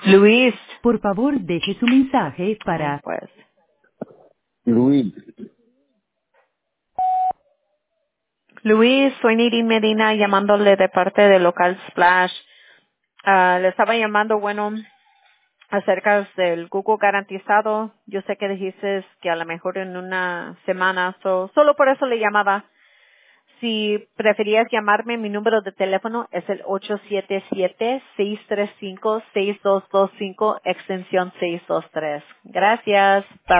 Luis. Por favor, deje su mensaje para... Pues. Luis, Luis, soy Nidhi Medina llamándole de parte de Local Splash. Le estaba llamando, bueno, acerca del Google garantizado. Yo sé que dijiste que a lo mejor en una semana, solo por eso le llamaba. Si preferías llamarme, mi número de teléfono es el 877-635-6225, extensión 623. Gracias. Bye.